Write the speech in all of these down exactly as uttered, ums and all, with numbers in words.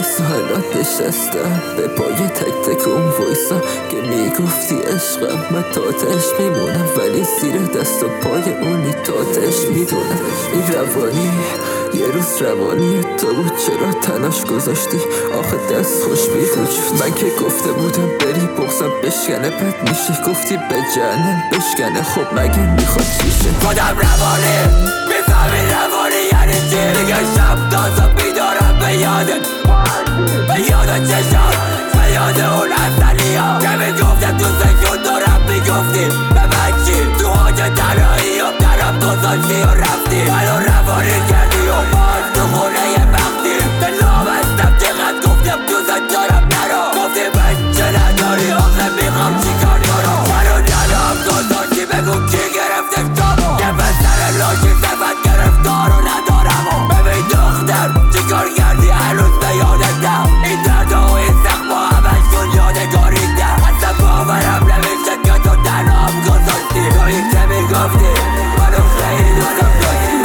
وایسا الان نشستم به پای تک تک اون وایسا که میگفتی عشقم، من تاتش میمونم ولی زیر دست و پای اونی تاتش میدونم. این روانی یه روز روانی تو بود، چرا تناش گذاشتی آخه دست خوش بی وجود. من که گفته بودم بری بغزم بشکنه بد میشه، گفتی به جهنم بشکنه، خب مگه میخواد چیشه؟ خودم روانی میفهمی روانی یعنی چی؟ دیگه شب تازه بیدارم به یادت، به یادت چشم، به یاد اون اصلی ها که میگفتم تو سکون دارم میگفتی به من چی؟ تو حاج تنهایی هم درم گذاشتی و رفتی، منو روانی کردی و باز تو خونه یه وقتی به نامستم چقدر گفتم دوست دارم نرا، گفتی من چه نداری آخه میخوام چیکار کنم؟ منو ندارم گذاشتی بگو کی گرفته کامو که بستر لاشی صفت گرفتار رو ندارم و ببین دختر چیکار کردی هنوز به یادتم این درد و این زخما همش کن یادگاریتم، اصلا باورم نمیشه که تو تنهام گذاشتی، تویی که میگفتی منو خیلی دوستم داشتی.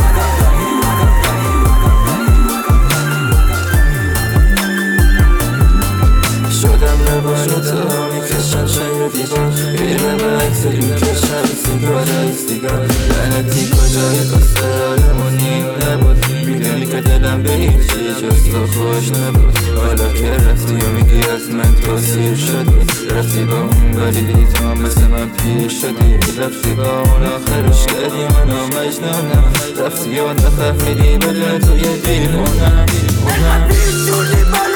شدم روانی تا میکشم شنگ دیوان، ایرم عکس میکشم سیگار سیگار لعنتی کجایی قصه حالمونی نبود، میدونی که دلم به هیچی جز تو خوش نبود، حالا که رفتی و میگی از من تو سیر شدی، رفتی با اون ولی دیتا مثل من پیر شدی، رفتی با اون آخرش کردی منو مجنونم، رفتی و نفهمیدی بدون توی دیوونم.